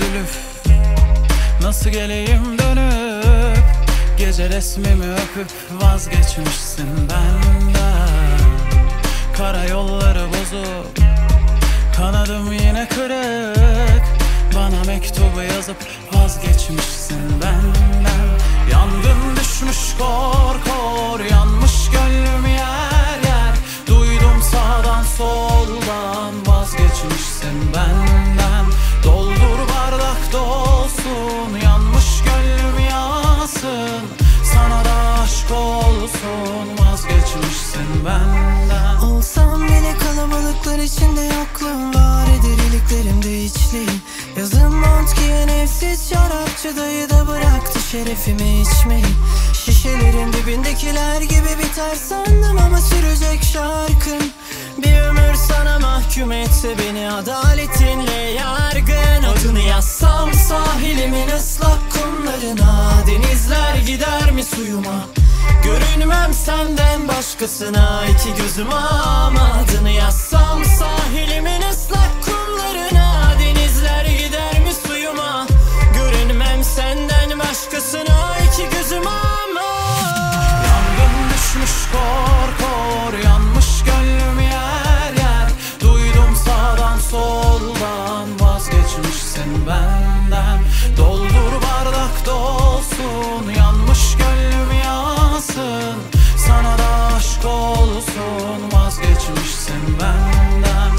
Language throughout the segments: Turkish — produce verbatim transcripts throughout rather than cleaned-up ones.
gülüp nasıl geleyim dönüp, gece resmimi öpüp vazgeçmişsin benden. Karayolları bozup kanadım yine kırık, bana mektubu yazıp vazgeçmişsin benden. Yangın düşmüş kor kor, yanmış gönlüm yer yer. Duydum sağdan soldan, vazgeçmişsin benden. Doldur bardak dolsun, yanmış gönlüm yansın. Sana da aşk olsun, vazgeçmişsin benden. Olsam bile kalabalıklar içinde yokluğum var, deliliklerimde içliyim. Yazın mont giyen evsiz şarapçı dayı da bıraktı şerefimi içmeyi. Şişelerin dibindekiler gibi biter sandım ama sürecek şarkım. Bir ömür sana mahkum etse beni adaletinle yargın. Adını yazsam sahilimin ıslak kumlarına, denizler gider mi suyuma? Görünmem senden başkasına, iki gözüm ama. Adını yazsam sahilimin ıslak kumlarına, denizler gider mi suyuma? Görünmem senden başkasına, iki gözüm ama. Yangın düşmüş kor kor, yanmış gönlüm yer yer. Duydum sağdan soldan, vazgeçmişsin benden. Doldur bardak dolsun, yanmış gönlüm yansın. Sana da aşk olsun, vazgeçmişsin benden.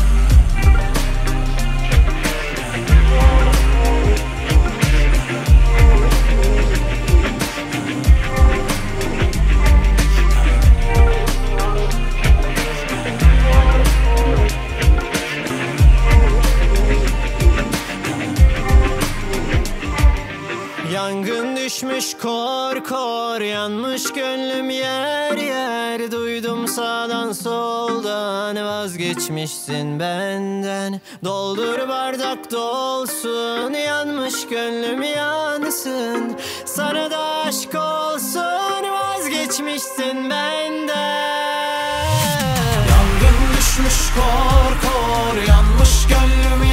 Yangın düşmüş kor kor, yanmış gönlüm yer yer. Duydum sağdan soldan, vazgeçmişsin benden. Doldur bardak dolsun, yanmış gönlüm yansın. Sana da aşk olsun, vazgeçmişsin benden. Yangın düşmüş kor kor, yanmış gönlüm